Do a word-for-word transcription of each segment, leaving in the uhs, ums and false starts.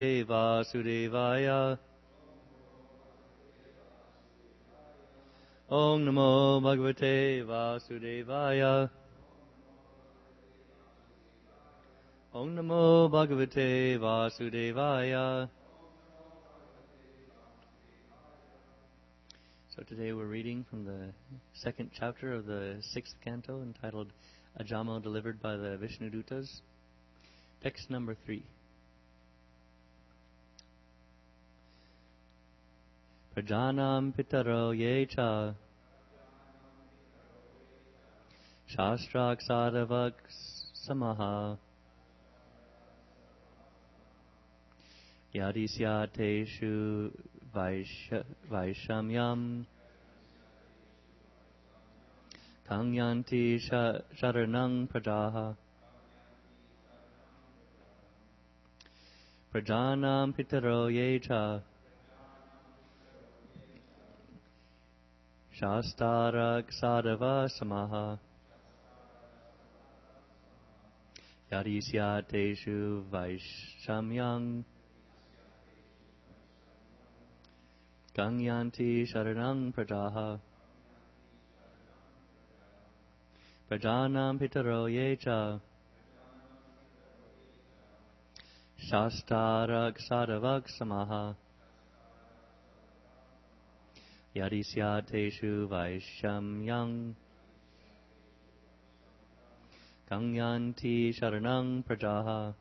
Vasudevaya. Om Namo Bhagavate Vasudevaya. Om Namo Bhagavate Vasudevaya. So today we're reading from the second chapter of the sixth canto entitled Ajamo delivered by the Vishnudutas. Text number three. Prajanam pitaro yecha Shastrak sadavak samaha Yadisyateshu vaishamyam Kangyanti sharanang prajaha Prajanam pitaro yecha Shastarak sadava samaha Yadisyateshu vaishamyam Gangyanti sharanang prajaha Prajanam pitaro yecha Shastarak sadavak samaha Yadisyateshu vaishamyam Gangyanti sharanang prajaha.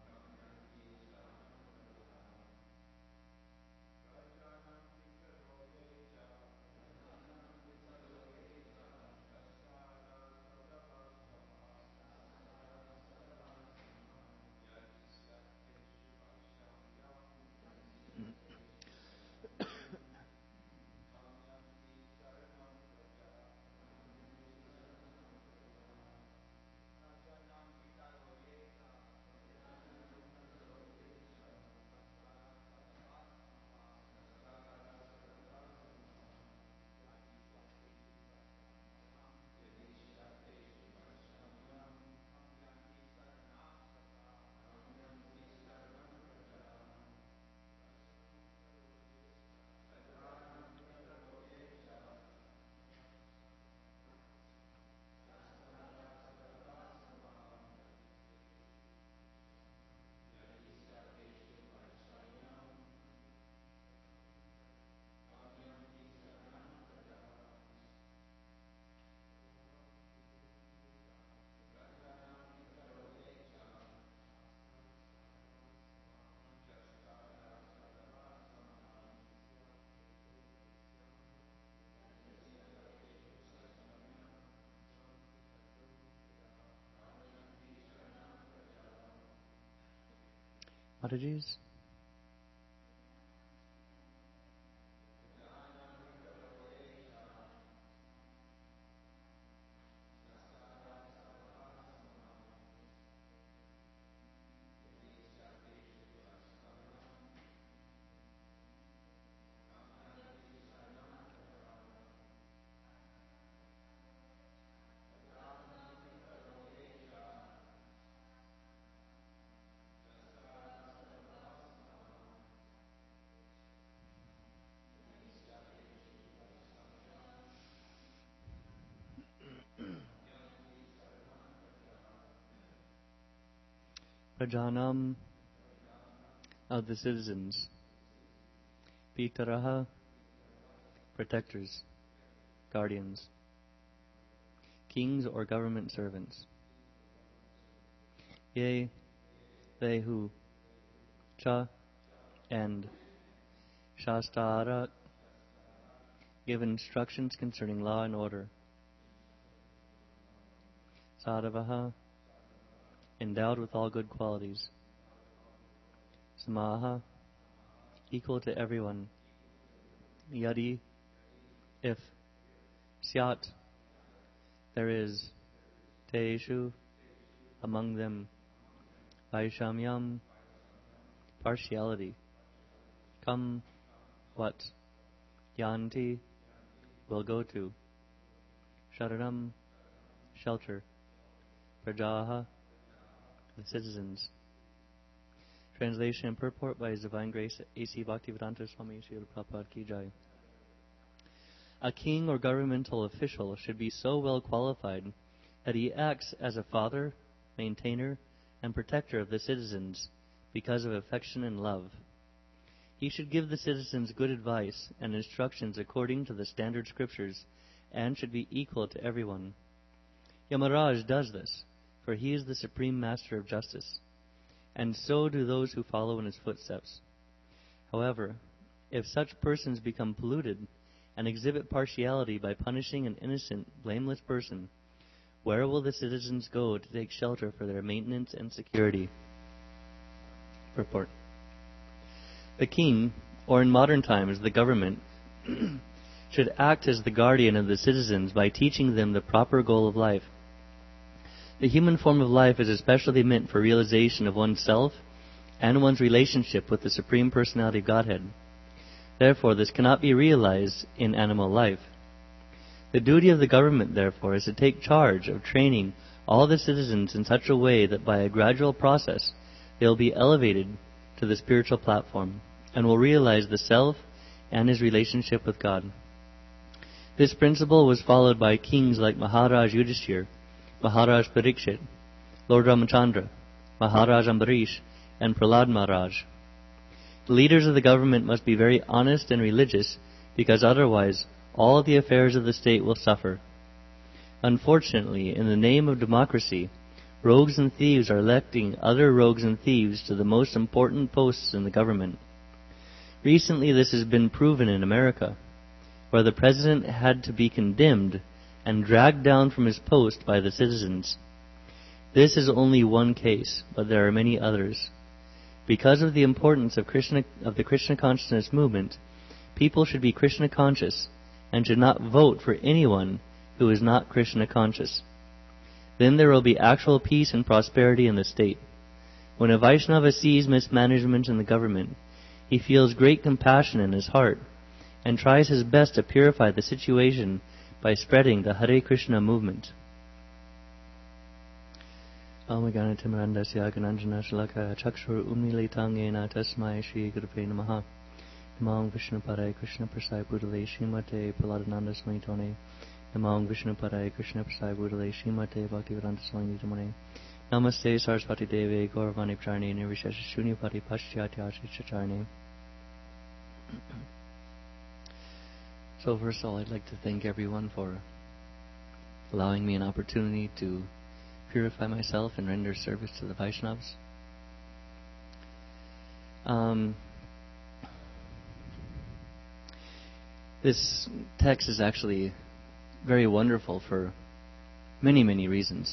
Mataji's? Prajanam of the citizens. Pitaraha, protectors, guardians. Kings or government servants. Yea, they who. Cha, and. Shastara, give instructions concerning law and order. Sadavaha, endowed with all good qualities. Samaha, equal to everyone. Yadi, if. Syat, there is. Teeshu, among them. Vaishamyam, partiality. Kam, what. Yanti, will go to. Sharanam, shelter. Prajaha, the citizens. Translation and purport by His Divine Grace A C Bhaktivedanta Swami Srila Prabhupada Ki Jai. A king or governmental official should be so well qualified that he acts as a father, maintainer, and protector of the citizens because of affection and love. He should give the citizens good advice and instructions according to the standard scriptures and should be equal to everyone. Yamaraj does this, for he is the supreme master of justice, and so do those who follow in his footsteps. However, if such persons become polluted and exhibit partiality by punishing an innocent, blameless person, where will the citizens go to take shelter for their maintenance and security? Purport. The king, or in modern times the government, should act as the guardian of the citizens by teaching them the proper goal of life. The human form of life is especially meant for realization of oneself and one's relationship with the Supreme Personality of Godhead. Therefore, this cannot be realized in animal life. The duty of the government, therefore, is to take charge of training all the citizens in such a way that by a gradual process they will be elevated to the spiritual platform and will realize the self and his relationship with God. This principle was followed by kings like Maharaj Yudhishthir, Maharaj Parikshit, Lord Ramachandra, Maharaj Ambarish, and Prahlad Maharaj. The leaders of the government must be very honest and religious, because otherwise all the affairs of the state will suffer. Unfortunately, in the name of democracy, rogues and thieves are electing other rogues and thieves to the most important posts in the government. Recently this has been proven in America, where the president had to be condemned and dragged down from his post by the citizens. This is only one case, but there are many others. Because of the importance of Krishna, of the Krishna consciousness movement, people should be Krishna conscious and should not vote for anyone who is not Krishna conscious. Then there will be actual peace and prosperity in the state. When a Vaishnava sees mismanagement in the government, he feels great compassion in his heart and tries his best to purify the situation by spreading the Hare Krishna movement. Omagana Timarandasya Gananjana Shalaka Chakshur Umnilitangena Tasmai Shri Gurupe Namaha. Namang Vishnu Parai Krishna Prasai Budale Shrimate Prahladananda Swami Tone. Namang Vishnu Parai Krishna Prasai Budale Shrimate Bhaktivedanta Swami Tamane. Namaste Saraswati Deve Gauravani Prarne Nirvishesh Shunyapati Paschatya Chacharne. So first of all, I'd like to thank everyone for allowing me an opportunity to purify myself and render service to the Vaishnavas. Um, this text is actually very wonderful for many, many reasons.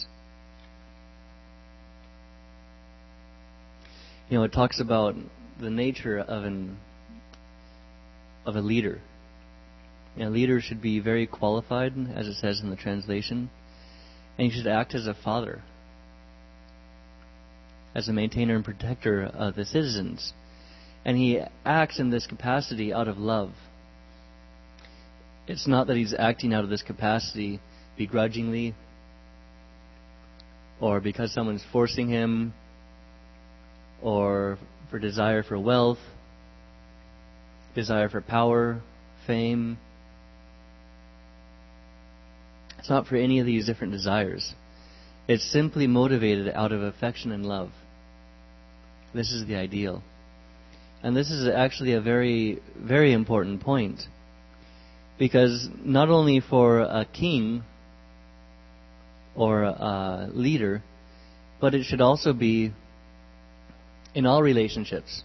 You know, it talks about the nature of an of a leader. You know, a leader should be very qualified, as it says in the translation, and he should act as a father, as a maintainer and protector of the citizens. And he acts in this capacity out of love. It's not that he's acting out of this capacity begrudgingly, or because someone's forcing him, or for desire for wealth, desire for power, fame. It's not for any of these different desires. It's simply motivated out of affection and love. This is the ideal. And this is actually a very, very important point. Because not only for a king or a leader, but it should also be in all relationships.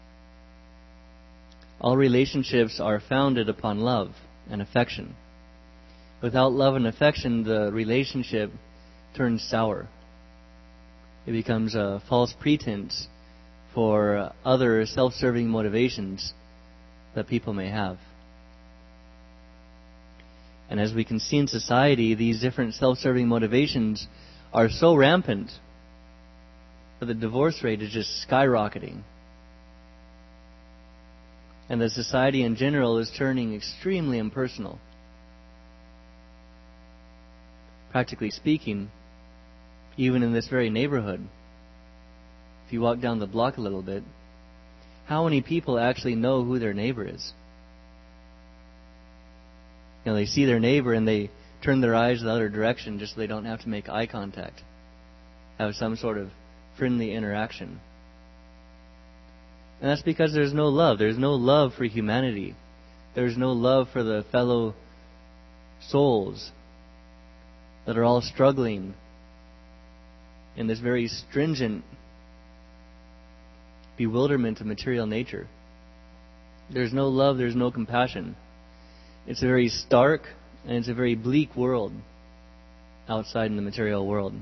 All relationships are founded upon love and affection. Without love and affection, the relationship turns sour. It becomes a false pretense for other self-serving motivations that people may have. And as we can see in society, these different self-serving motivations are so rampant that the divorce rate is just skyrocketing. And the society in general is turning extremely impersonal. Practically speaking, even in this very neighborhood, if if you walk down the block a little bit, how many people actually know who their neighbor is? You know, they see their neighbor and they turn their eyes the other direction just so they don't have to make eye contact, have some sort of friendly interaction. And that's because there's no love. There's no love for humanity. There's no love for the fellow souls that are all struggling in this very stringent bewilderment of material nature. There's no love, there's no compassion. It's a very stark and it's a very bleak world outside in the material world.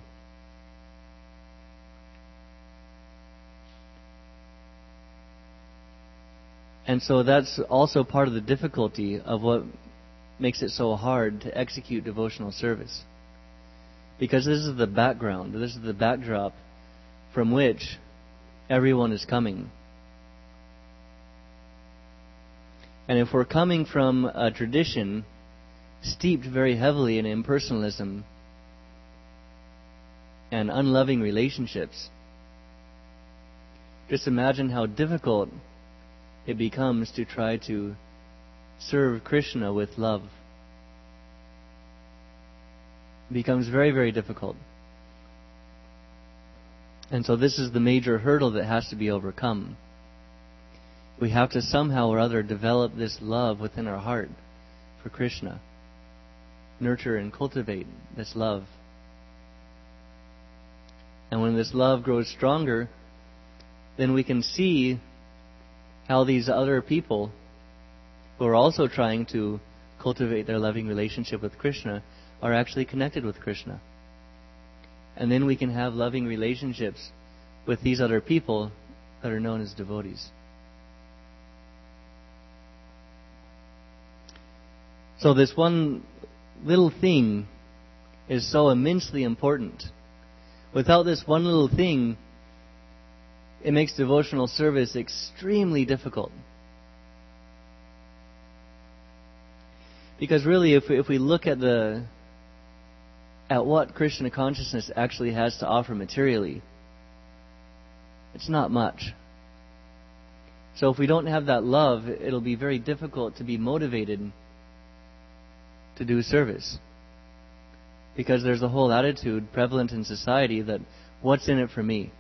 And so that's also part of the difficulty of what makes it so hard to execute devotional service. Because this is the background, this is the backdrop from which everyone is coming. And if we're coming from a tradition steeped very heavily in impersonalism and unloving relationships, just imagine how difficult it becomes to try to serve Krishna with love. It becomes very, very difficult. And so this is the major hurdle that has to be overcome. We have to somehow or other develop this love within our heart for Krishna. Nurture and cultivate this love. And when this love grows stronger, then we can see how these other people who are also trying to cultivate their loving relationship with Krishna are actually connected with Krishna. And then we can have loving relationships with these other people that are known as devotees. So this one little thing is so immensely important. Without this one little thing, it makes devotional service extremely difficult. Because really, if we, if we look at the at what Krishna consciousness actually has to offer materially, it's not much. So if we don't have that love, it'll be very difficult to be motivated to do service. Because there's a whole attitude prevalent in society that, what's in it for me?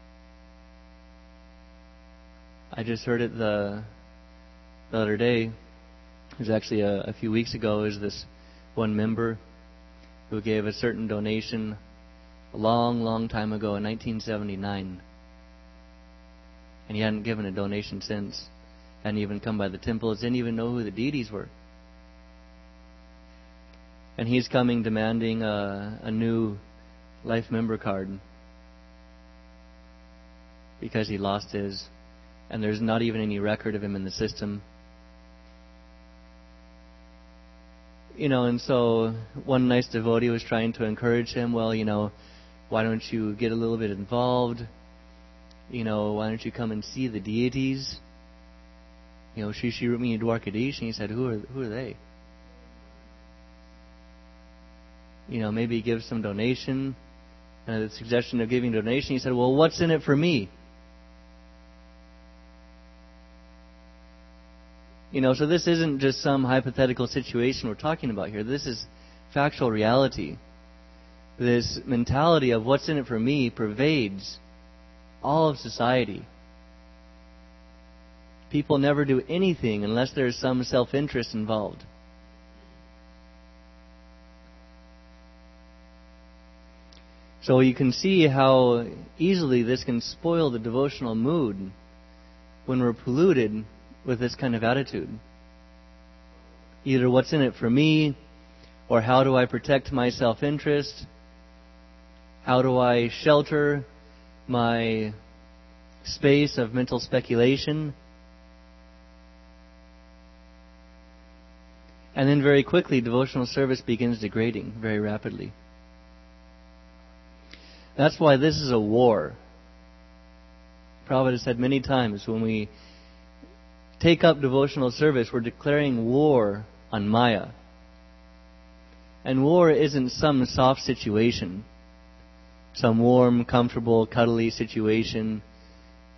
I just heard it the, the other day. It was actually a, a few weeks ago. Is this one member who gave a certain donation a long, long time ago in nineteen seventy-nine. And he hadn't given a donation since. Hadn't even come by the temples. Didn't even know who the deities were. And he's coming demanding a, a new life member card because he lost his. And there's not even any record of him in the system. You know, and so one nice devotee was trying to encourage him, well, you know, why don't you get a little bit involved? You know, why don't you come and see the deities? You know, Shri Shri Rukmini Dwarkadish. And he said, who are, who are they? You know, maybe give some donation. And the suggestion of giving donation, he said, well, what's in it for me? You know, so this isn't just some hypothetical situation we're talking about here. This is factual reality. This mentality of what's in it for me pervades all of society. People never do anything unless there's some self-interest involved. So you can see how easily this can spoil the devotional mood when we're polluted with this kind of attitude. Either what's in it for me, or how do I protect my self-interest? How do I shelter my space of mental speculation? And then very quickly, devotional service begins degrading very rapidly. That's why this is a war. Prabhupada has said many times, when we take up devotional service, we're declaring war on Maya. And war isn't some soft situation, some warm, comfortable, cuddly situation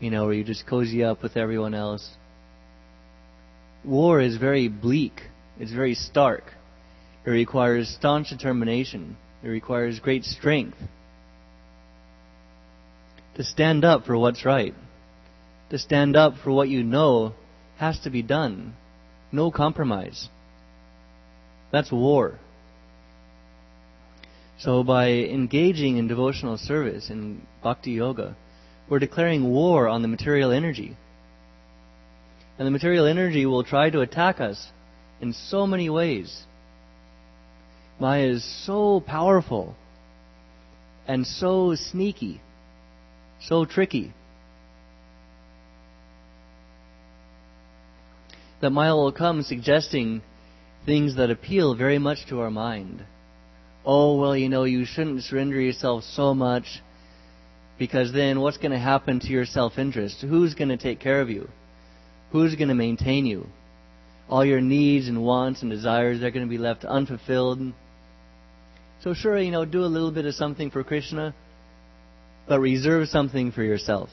you know, where you just cozy up with everyone else. War is very bleak. It's very stark. It requires staunch determination. It requires great strength to stand up for what's right. To stand up for what you know has to be done. No compromise. That's war. So by engaging in devotional service, in bhakti yoga, we're declaring war on the material energy. And the material energy will try to attack us in so many ways. Maya is so powerful and so sneaky, so tricky, that Maya will come suggesting things that appeal very much to our mind. Oh, well, you know, you shouldn't surrender yourself so much, because then what's going to happen to your self-interest? Who's going to take care of you? Who's going to maintain you? All your needs and wants and desires, they're going to be left unfulfilled. So sure, you know, do a little bit of something for Krishna, but reserve something for yourself.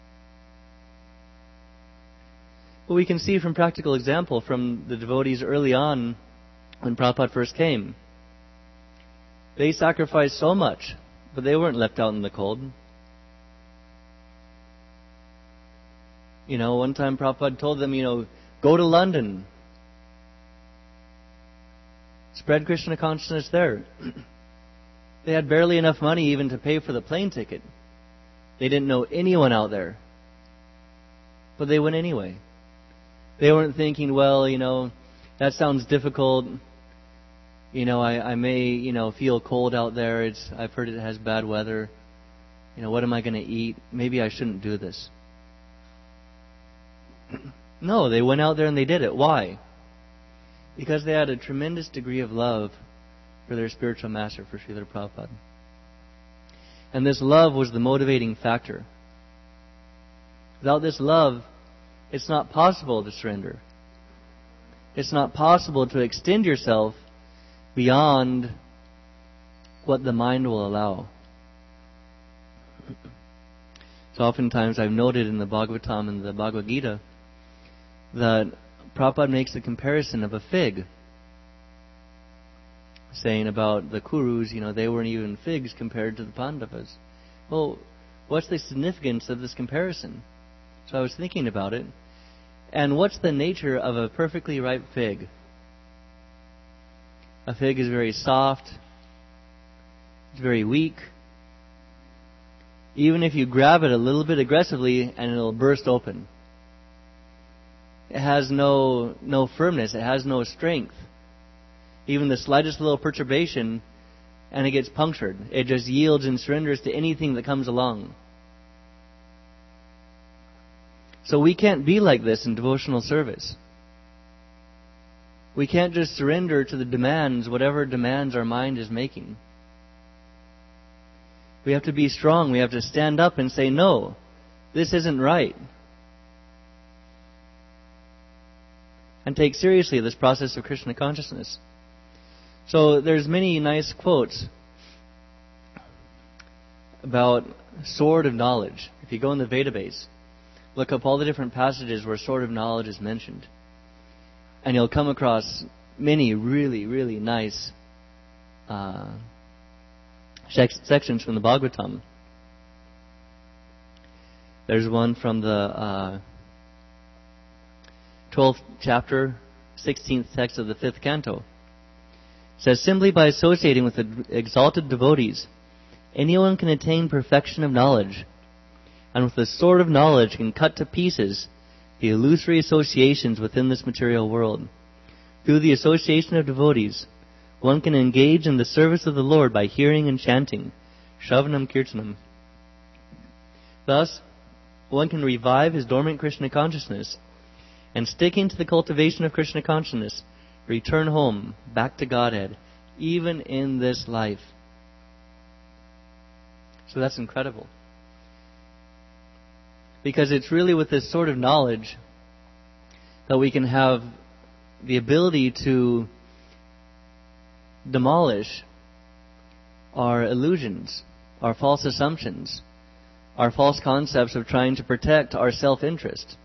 But we can see from practical example from the devotees early on when Prabhupada first came. They sacrificed so much, but they weren't left out in the cold. You know, one time Prabhupada told them, you know, go to London. Spread Krishna consciousness there. They had barely enough money even to pay for the plane ticket. They didn't know anyone out there. But they went anyway. They weren't thinking, well, you know, that sounds difficult. You know, I, I may, you know, feel cold out there. It's I've heard it has bad weather. You know, what am I going to eat? Maybe I shouldn't do this. No, they went out there and they did it. Why? Because they had a tremendous degree of love for their spiritual master, for Srila Prabhupada. And this love was the motivating factor. Without this love, it's not possible to surrender. It's not possible to extend yourself beyond what the mind will allow. So oftentimes I've noted in the Bhagavatam and the Bhagavad Gita that Prabhupada makes the comparison of a fig, saying about the Kurus, you know, they weren't even figs compared to the Pandavas. Well, what's the significance of this comparison? So I was thinking about it. And what's the nature of a perfectly ripe fig? A fig is very soft. It's very weak. Even if you grab it a little bit aggressively, and it'll burst open. It has no no firmness. It has no strength. Even the slightest little perturbation, and it gets punctured. It just yields and surrenders to anything that comes along. So we can't be like this in devotional service. We can't just surrender to the demands, whatever demands our mind is making. We have to be strong. We have to stand up and say, no, this isn't right. And take seriously this process of Krishna consciousness. So there's many nice quotes about sword of knowledge. If you go in the Vedabase, look up all the different passages where sword of knowledge is mentioned. And you'll come across many really, really nice uh, sections from the Bhagavatam. There's one from the uh, twelfth chapter, sixteenth text of the fifth canto. It says, simply by associating with the exalted devotees, anyone can attain perfection of knowledge, and with the sword of knowledge can cut to pieces the illusory associations within this material world. Through the association of devotees, one can engage in the service of the Lord by hearing and chanting, Shravanam Kirtanam. Thus, one can revive his dormant Krishna consciousness, and sticking to the cultivation of Krishna consciousness, return home, back to Godhead, even in this life. So that's incredible. Because it's really with this sort of knowledge that we can have the ability to demolish our illusions, our false assumptions, our false concepts of trying to protect our self-interest.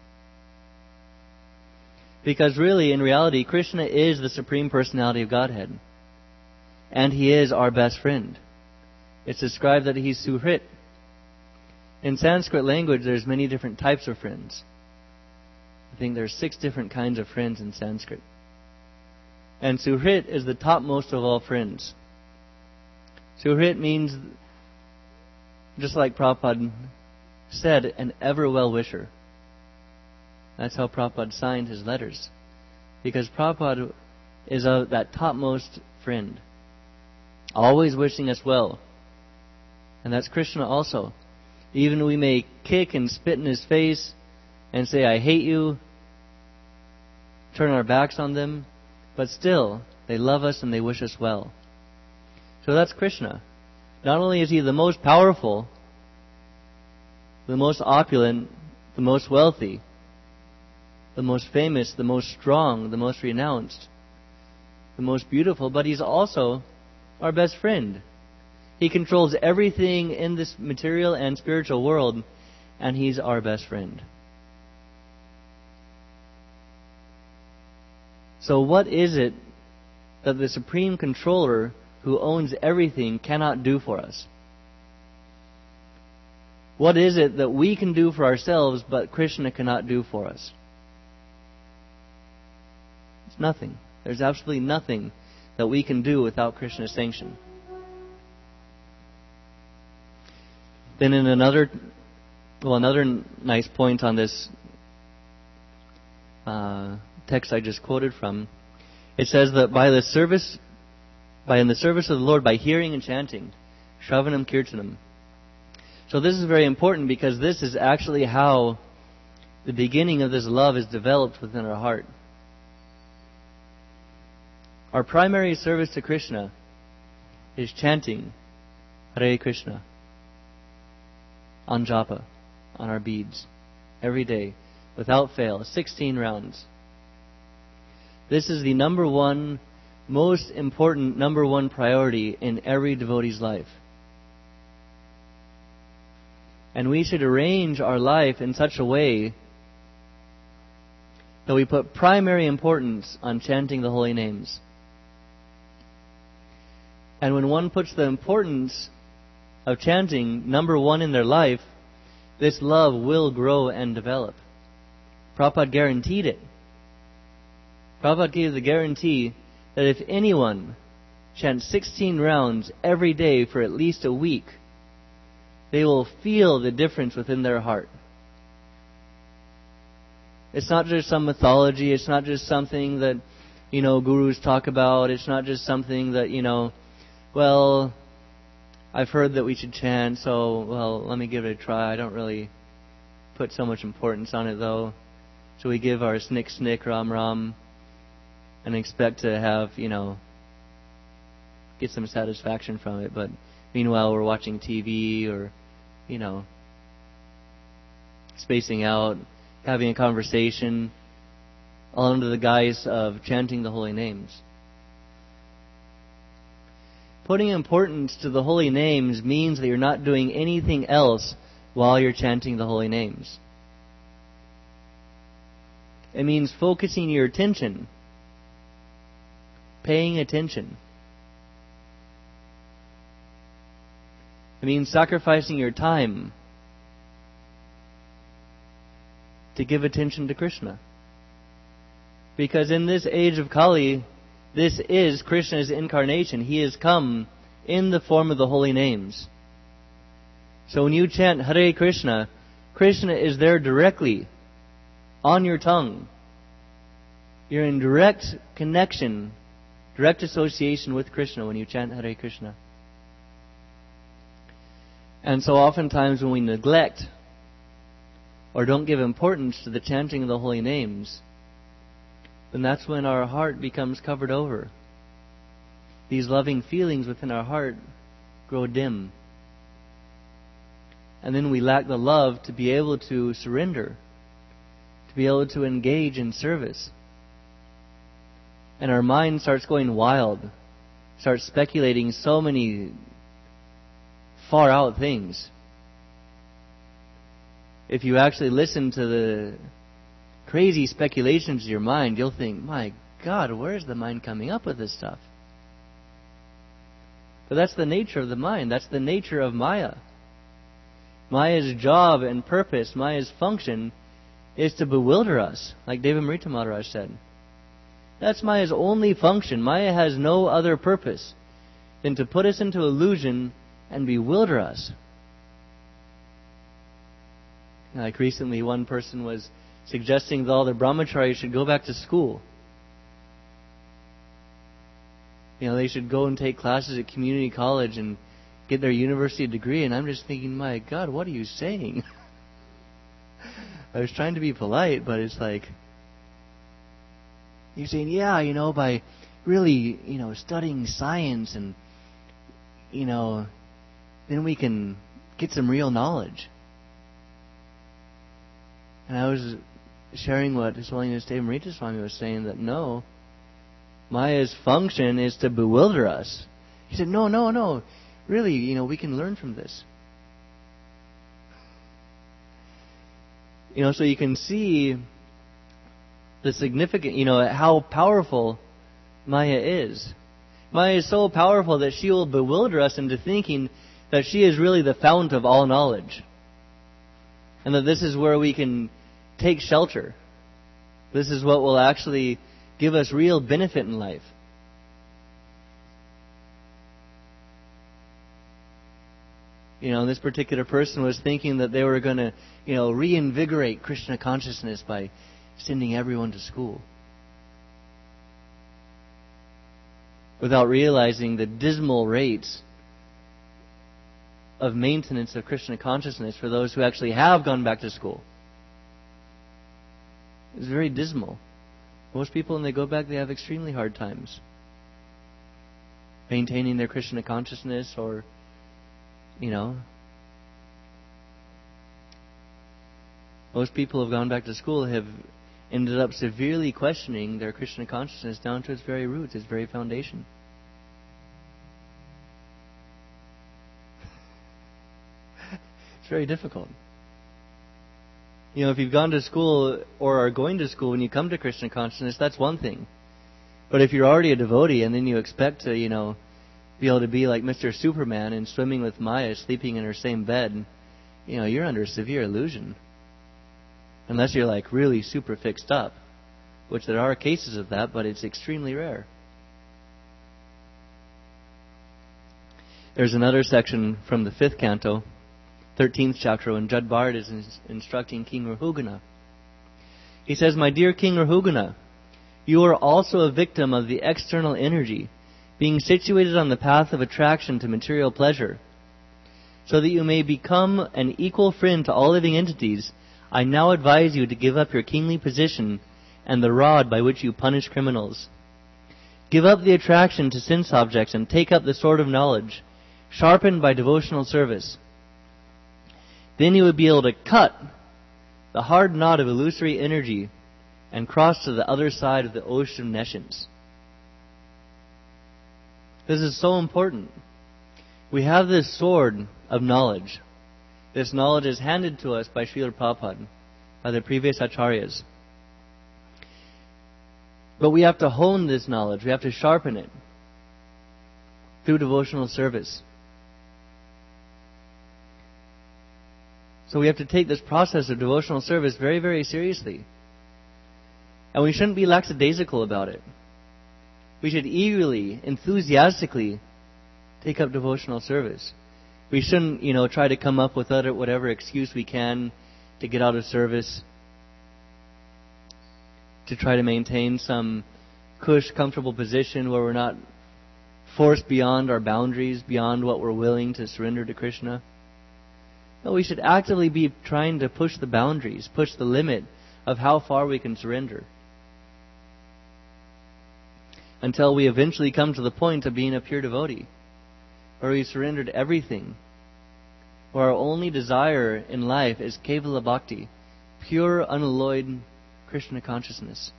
Because really, in reality, Krishna is the Supreme Personality of Godhead. And He is our best friend. It's described that He's Suhrit. In Sanskrit language, there's many different types of friends. I think there's six different kinds of friends in Sanskrit. And Suhrit is the topmost of all friends. Suhrit means, just like Prabhupada said, an ever well-wisher. That's how Prabhupada signed his letters. Because Prabhupada is a, that topmost friend. Always wishing us well. And that's Krishna also. Even we may kick and spit in His face and say, I hate you, turn our backs on them, but still, they love us and they wish us well. So that's Krishna. Not only is He the most powerful, the most opulent, the most wealthy, the most famous, the most strong, the most renounced, the most beautiful, but He's also our best friend. He controls everything in this material and spiritual world, and He's our best friend. So what is it that the Supreme Controller, who owns everything, cannot do for us? What is it that we can do for ourselves, but Krishna cannot do for us? It's nothing. There's absolutely nothing that we can do without Krishna's sanction. Then in another, well, another nice point on this uh, text I just quoted from, it says that by the service, by in the service of the Lord, by hearing and chanting, Shravanam Kirtanam. So this is very important because this is actually how the beginning of this love is developed within our heart. Our primary service to Krishna is chanting Hare Krishna on japa, on our beads, every day, without fail, sixteen rounds. This is the number one, most important number one priority in every devotee's life. And we should arrange our life in such a way that we put primary importance on chanting the holy names. And when one puts the importance of chanting number one in their life, this love will grow and develop. Prabhupada guaranteed it. Prabhupada gave the guarantee that if anyone chants sixteen rounds every day for at least a week, they will feel the difference within their heart. It's not just some mythology. It's not just something that, you know, gurus talk about. It's not just something that, you know, well, I've heard that we should chant, so, well, let me give it a try. I don't really put so much importance on it, though. So we give our snick, snick, ram, ram, and expect to have, you know, get some satisfaction from it. But meanwhile, we're watching T V or, you know, spacing out, having a conversation, all under the guise of chanting the holy names. Putting importance to the holy names means that you're not doing anything else while you're chanting the holy names. It means focusing your attention, paying attention. It means sacrificing your time to give attention to Krishna. Because in this age of Kali, this is Krishna's incarnation. He has come in the form of the holy names. So when you chant Hare Krishna, Krishna is there directly on your tongue. You're in direct connection, direct association with Krishna when you chant Hare Krishna. And so oftentimes when we neglect or don't give importance to the chanting of the holy names, then that's when our heart becomes covered over. These loving feelings within our heart grow dim. And then we lack the love to be able to surrender, to be able to engage in service. And our mind starts going wild, starts speculating so many far out things. if you actually listen to the crazy speculations of your mind, you'll think, my God, where is the mind coming up with this stuff? But that's the nature of the mind. That's the nature of Maya. Maya's job and purpose, Maya's function, is to bewilder us, like Devamrita Maharaj said. That's Maya's only function. Maya has no other purpose than to put us into illusion and bewilder us. Like recently, one person was suggesting that all the brahmacharis should go back to school. You know, they should go and take classes at community college and get their university degree. And I'm just thinking, my God, what are you saying? I was trying to be polite, but it's like, you're saying, yeah, you know, by really, you know, studying science and, you know, then we can get some real knowledge. And I was sharing what His Holiness Devamrita Swami was saying, that no, Maya's function is to bewilder us. He said, no, no, no. Really, you know, we can learn from this. You know, so you can see the significant, you know, how powerful Maya is. Maya is so powerful that she will bewilder us into thinking that she is really the fount of all knowledge. And that this is where we can take shelter. This is what will actually give us real benefit in life. You know, this particular person was thinking that they were going to, you know, reinvigorate Krishna consciousness by sending everyone to school, without realizing the dismal rates of maintenance of Krishna consciousness for those who actually have gone back to school. It's very dismal. Most people, when they go back, they have extremely hard times maintaining their Krishna consciousness, or, you know, most people who have gone back to school have ended up severely questioning their Krishna consciousness down to its very roots, its very foundation. It's very difficult. You know, if you've gone to school or are going to school when you come to Krishna consciousness, that's one thing. But if you're already a devotee and then you expect to, you know, be able to be like Mister Superman and swimming with Maya, sleeping in her same bed, you know, you're under severe illusion. Unless you're like really super fixed up, which there are cases of that, but it's extremely rare. There's another section from the fifth canto, thirteenth chapter, when Jad Bharat is instructing King Rahugana. He says, "My dear King Rahugana, you are also a victim of the external energy, being situated on the path of attraction to material pleasure. So that you may become an equal friend to all living entities, I now advise you to give up your kingly position and the rod by which you punish criminals. Give up the attraction to sense objects and take up the sword of knowledge, sharpened by devotional service. Then you would be able to cut the hard knot of illusory energy and cross to the other side of the ocean of nescience." This is so important. We have this sword of knowledge. This knowledge is handed to us by Srila Prabhupada, by the previous acharyas. But we have to hone this knowledge. We have to sharpen it through devotional service. So we have to take this process of devotional service very, very seriously. And we shouldn't be lackadaisical about it. We should eagerly, enthusiastically take up devotional service. We shouldn't, you know, try to come up with other, whatever excuse we can to get out of service, to try to maintain some cush, comfortable position where we're not forced beyond our boundaries, beyond what we're willing to surrender to Krishna. No, we should actively be trying to push the boundaries, push the limit of how far we can surrender, until we eventually come to the point of being a pure devotee, where we surrendered everything, where our only desire in life is Kevala Bhakti, pure, unalloyed Krishna consciousness.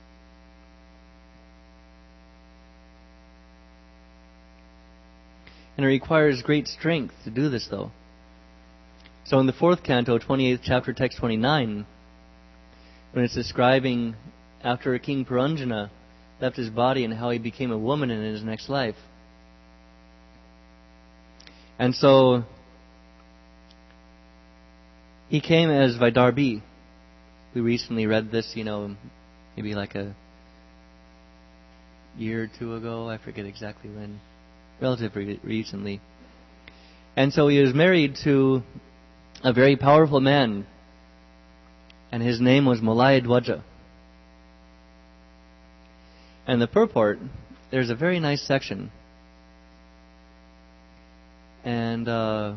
And it requires great strength to do this, though. So in the fourth canto, twenty-eighth chapter, text twenty-nine, when it's describing after King Puranjana left his body and how he became a woman in his next life. And so he came as Vaidarbi. We recently read this, you know, maybe like a year or two ago. I forget exactly when. Relatively recently. And so he was married to a very powerful man. And his name was Malayadwaja. And the purport, there's a very nice section. And uh,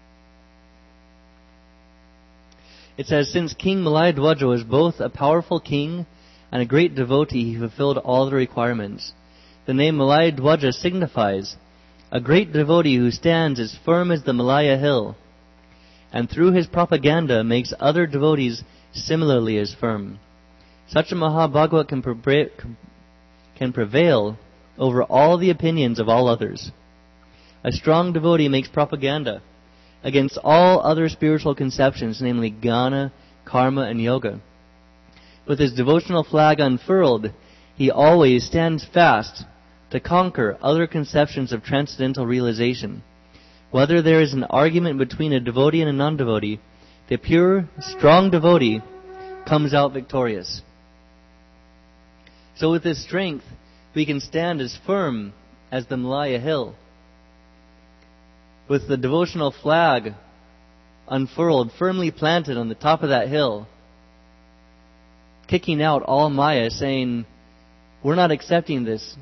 it says, since King Malayadwaja was both a powerful king and a great devotee, he fulfilled all the requirements. The name Malayadwaja signifies a great devotee who stands as firm as the Malaya hill, and through his propaganda makes other devotees similarly as firm. Such a Mahabhagavad can, pre- can prevail over all the opinions of all others. A strong devotee makes propaganda against all other spiritual conceptions, namely jnana, karma, and yoga. With his devotional flag unfurled, he always stands fast to conquer other conceptions of transcendental realization. Whether there is an argument between a devotee and a non-devotee, the pure, strong devotee comes out victorious. So with this strength, we can stand as firm as the Malaya hill. With the devotional flag unfurled, firmly planted on the top of that hill, kicking out all Maya, saying, we're not accepting this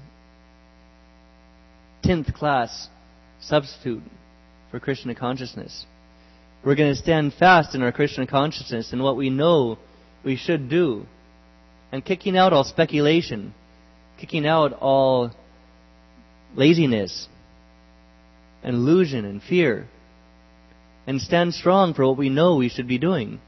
tenth class substitute for Krishna consciousness. We're going to stand fast in our Krishna consciousness and what we know we should do. And kicking out all speculation, kicking out all laziness and illusion and fear, and stand strong for what we know we should be doing.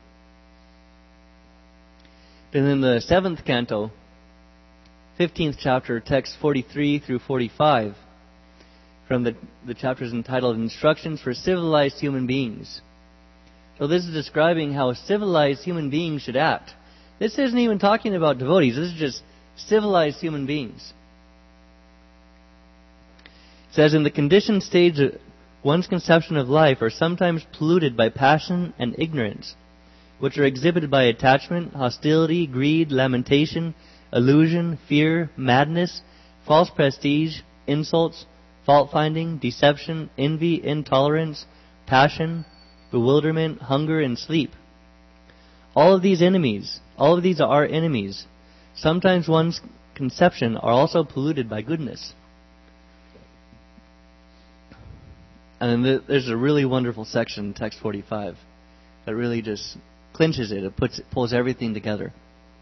And in the seventh canto, fifteenth chapter, text forty-three through forty-five, from the, the chapters entitled Instructions for Civilized Human Beings. So this is describing how civilized human beings should act. This isn't even talking about devotees. This is just civilized human beings. It says, in the conditioned stage, one's conception of life are sometimes polluted by passion and ignorance, which are exhibited by attachment, hostility, greed, lamentation, illusion, fear, madness, false prestige, insults, fault-finding, deception, envy, intolerance, passion, bewilderment, hunger, and sleep. All of these enemies, all of these are enemies. Sometimes one's conception are also polluted by goodness. And then there's a really wonderful section in text forty-five that really just clinches it. It puts, it pulls everything together.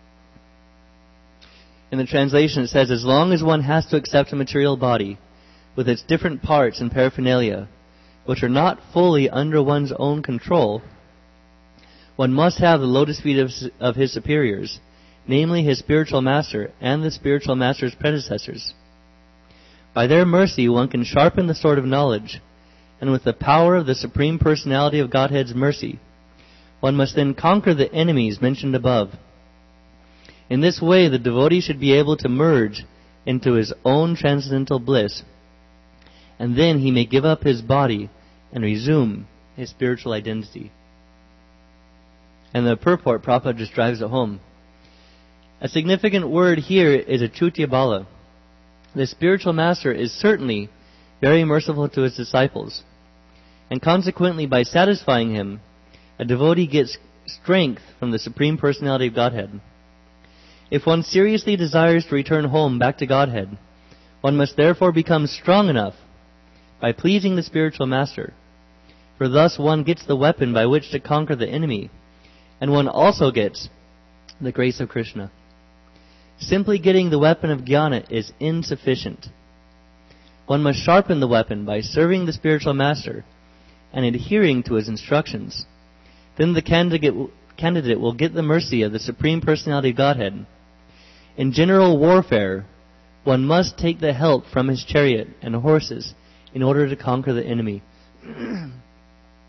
In the translation it says, as long as one has to accept a material body with its different parts and paraphernalia, which are not fully under one's own control, one must have the lotus feet of, of his superiors, namely his spiritual master and the spiritual master's predecessors. By their mercy one can sharpen the sword of knowledge, and with the power of the Supreme Personality of Godhead's mercy, one must then conquer the enemies mentioned above. In this way, the devotee should be able to merge into his own transcendental bliss, and then he may give up his body and resume his spiritual identity. And the purport, Prabhupada just drives it home. A significant word here is Achutyabala. The spiritual master is certainly very merciful to his disciples, and consequently, by satisfying him, a devotee gets strength from the Supreme Personality of Godhead. If one seriously desires to return home back to Godhead, one must therefore become strong enough by pleasing the spiritual master, for thus one gets the weapon by which to conquer the enemy, and one also gets the grace of Krishna. Simply getting the weapon of jnana is insufficient. One must sharpen the weapon by serving the spiritual master and adhering to his instructions. Then the candidate, candidate will get the mercy of the Supreme Personality of Godhead. In general warfare, one must take the help from his chariot and horses in order to conquer the enemy. And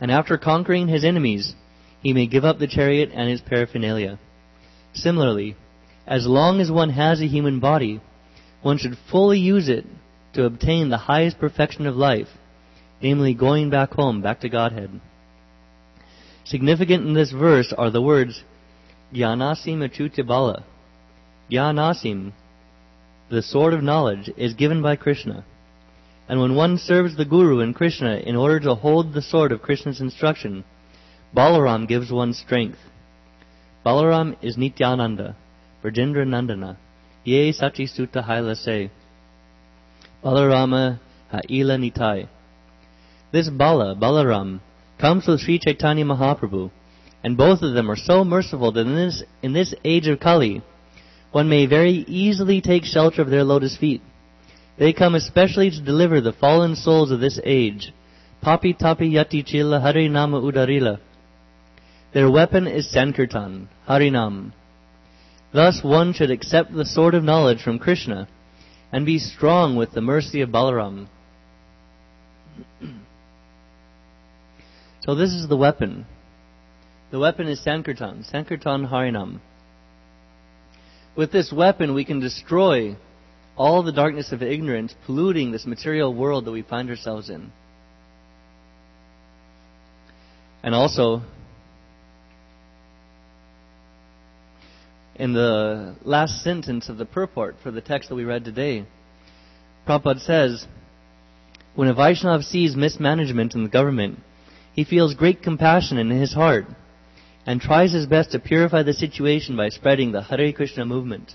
and after conquering his enemies, he may give up the chariot and its paraphernalia. Similarly, as long as one has a human body, one should fully use it to obtain the highest perfection of life, namely going back home, back to Godhead. Significant in this verse are the words, Gyanasim Achyuta Bala. Gyanasim, the sword of knowledge, is given by Krishna. And when one serves the Guru and Krishna in order to hold the sword of Krishna's instruction, Balaram gives one strength. Balaram is Nityananda, Brajendra Nandana, Ye Sachi Sutta Haila Se, Balarama Haila Nitai. This Bala, Balaram, comes with Sri Chaitanya Mahaprabhu, and both of them are so merciful that in this, in this age of Kali, one may very easily take shelter of their lotus feet. They come especially to deliver the fallen souls of this age. Papi Tapi Yati Chila Harinama Udarila. Their weapon is Sankirtan, Harinam. Thus one should accept the sword of knowledge from Krishna and be strong with the mercy of Balaram. So this is the weapon. The weapon is Sankirtan, Sankirtan Harinam. With this weapon we can destroy all the darkness of ignorance polluting this material world that we find ourselves in. And also, in the last sentence of the purport for the text that we read today, Prabhupada says, when a Vaishnava sees mismanagement in the government, he feels great compassion in his heart and tries his best to purify the situation by spreading the Hare Krishna movement.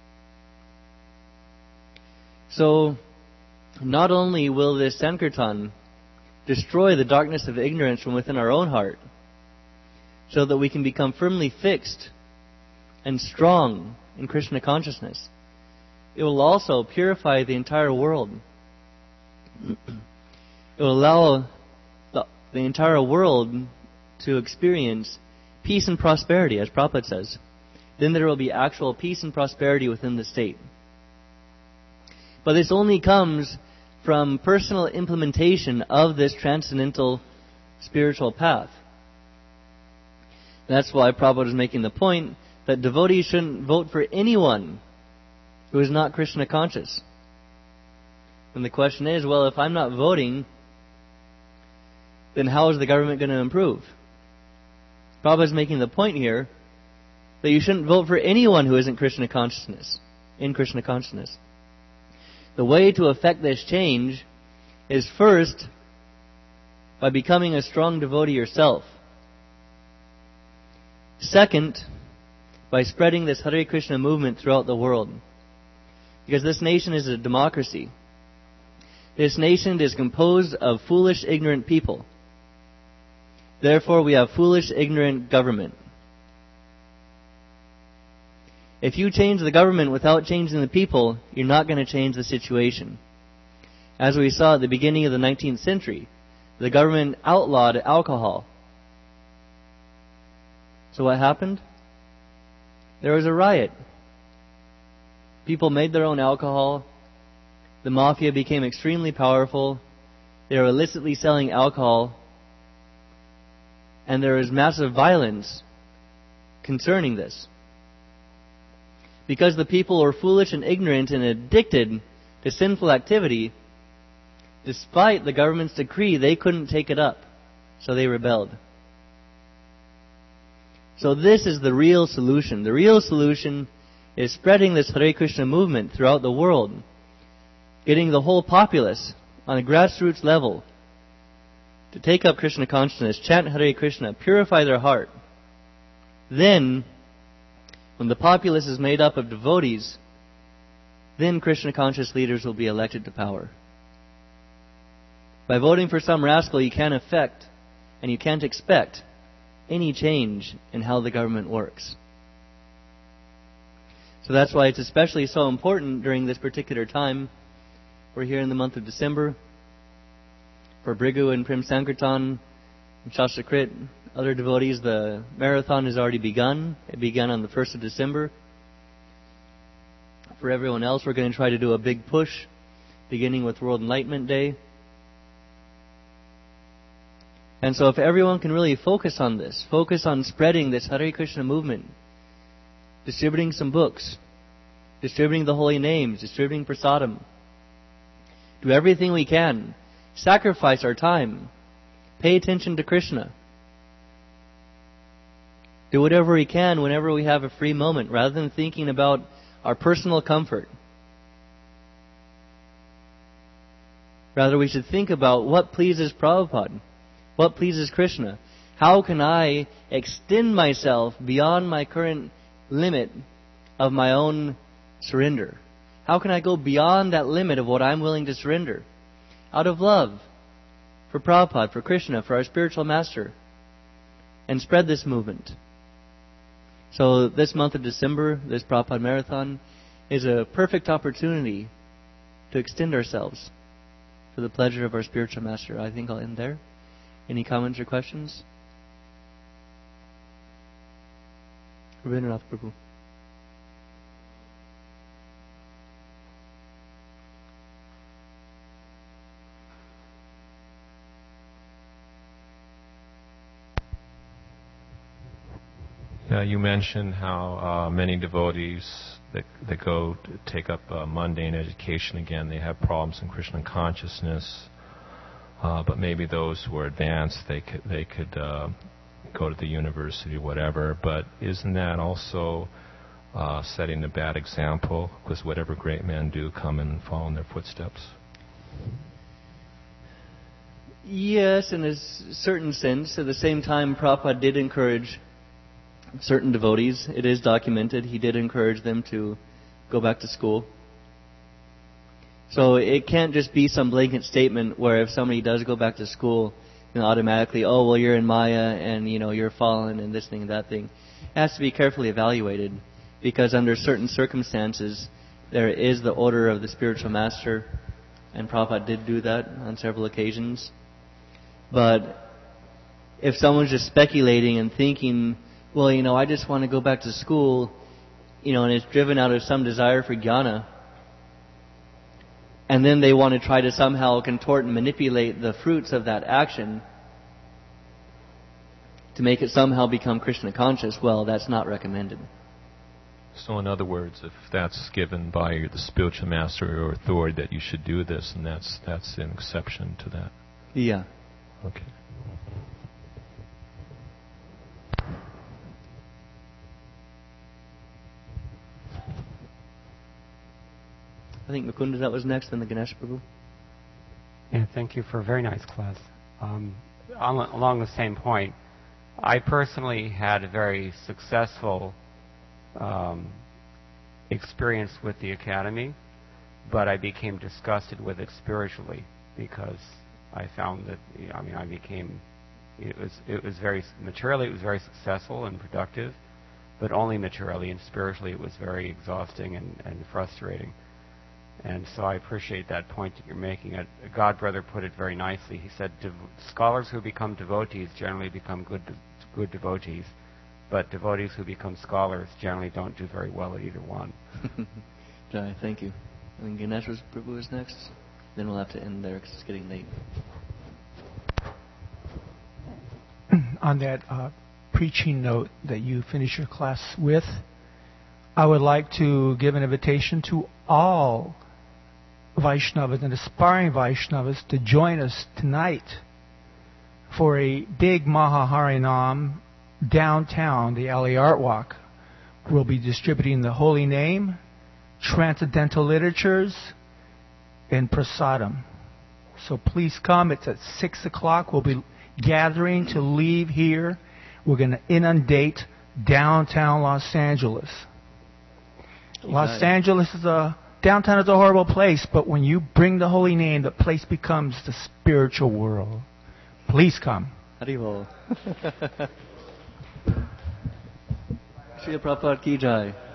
So, not only will this Sankirtan destroy the darkness of ignorance from within our own heart, so that we can become firmly fixed and strong in Krishna consciousness, it will also purify the entire world. It will allow the, the entire world to experience peace and prosperity, as Prabhupada says. Then there will be actual peace and prosperity within the state. But this only comes from personal implementation of this transcendental spiritual path. That's why Prabhupada is making the point that devotees shouldn't vote for anyone who is not Krishna conscious. And the question is, well, if I'm not voting, then how is the government going to improve? Prabhupada is making the point here that you shouldn't vote for anyone who isn't Krishna consciousness, in Krishna consciousness. The way to effect this change is first by becoming a strong devotee yourself. Second, by spreading this Hare Krishna movement throughout the world. Because this nation is a democracy. This nation is composed of foolish, ignorant people. Therefore, we have foolish, ignorant government. If you change the government without changing the people, you're not going to change the situation. As we saw at the beginning of the nineteenth century, the government outlawed alcohol. So what happened? There was a riot. People made their own alcohol. The mafia became extremely powerful. They were illicitly selling alcohol. And there was massive violence concerning this. Because the people were foolish and ignorant and addicted to sinful activity, despite the government's decree, they couldn't take it up. So they rebelled. So this is the real solution. The real solution is spreading this Hare Krishna movement throughout the world. Getting the whole populace on a grassroots level to take up Krishna consciousness, chant Hare Krishna, purify their heart. Then, when the populace is made up of devotees, then Krishna conscious leaders will be elected to power. By voting for some rascal, you can't affect and you can't expect any change in how the government works. So that's why it's especially so important during this particular time. We're here in the month of December. For Brigu and Prem Sankirtan and Shastrakrit, other devotees, the marathon has already begun. It began on the first of December. For everyone else, we're going to try to do a big push, beginning with World Enlightenment Day. And so if everyone can really focus on this, focus on spreading this Hare Krishna movement, distributing some books, distributing the holy names, distributing prasadam, do everything we can, sacrifice our time, pay attention to Krishna, do whatever we can whenever we have a free moment, rather than thinking about our personal comfort. Rather, we should think about what pleases Prabhupada, what pleases Krishna. How can I extend myself beyond my current limit of my own surrender? How can I go beyond that limit of what I'm willing to surrender? Out of love for Prabhupada, for Krishna, for our spiritual master. And spread this movement. So this month of December, this Prabhupada Marathon, is a perfect opportunity to extend ourselves for the pleasure of our spiritual master. I think I'll end there. Any comments or questions? Rabindranath Prabhu. Yeah, you mentioned how uh, many devotees that, that go to take up uh, mundane education again, they have problems in Krishna consciousness. Uh, but maybe those who are advanced, they could they could uh, go to the university or whatever. But isn't that also uh, setting a bad example? Because whatever great men do, come and follow in their footsteps. Yes, in a certain sense. At the same time, Prabhupada did encourage certain devotees. It is documented. He did encourage them to go back to school. So it can't just be some blanket statement where if somebody does go back to school, then automatically, oh, well, you're in Maya and, you know, you're fallen and this thing and that thing. It has to be carefully evaluated because under certain circumstances, there is the order of the spiritual master, and Prabhupada did do that on several occasions. But if someone's just speculating and thinking, well, you know, I just want to go back to school, you know, and it's driven out of some desire for jnana, and then they want to try to somehow contort and manipulate the fruits of that action to make it somehow become Krishna conscious, well, that's not recommended. So in other words, if that's given by the spiritual master or authority that you should do this, and that's that's an exception to that. Yeah. Okay. I think Mukunda, that was next, then the Ganesh Prabhu. Yeah, thank you for a very nice class. Um, on, along the same point, I personally had a very successful um, experience with the academy, but I became disgusted with it spiritually because I found that, I mean, I became, it was it was very, materially it was very successful and productive, but only materially, and spiritually it was very exhausting and, and frustrating. And so I appreciate that point that you're making. A Godbrother put it very nicely. He said, Dev- scholars who become devotees generally become good de- good devotees, but devotees who become scholars generally don't do very well at either one. Jai, thank you. I think Ganesh Prabhu is next. Then we'll have to end there because it's getting late. On that uh, preaching note that you finish your class with, I would like to give an invitation to all Vaishnavas and aspiring Vaishnavas to join us tonight for a big Mahaharinam downtown, the Alley Art Walk. We'll be distributing the Holy Name, Transcendental Literatures, and Prasadam. So please come. It's at six o'clock. We'll be gathering to leave here. We're going to inundate downtown Los Angeles. Los Angeles is a downtown is a horrible place, but when you bring the holy name, the place becomes the spiritual world. Please come. Haribol. Srila Prabhupada Ki Jai.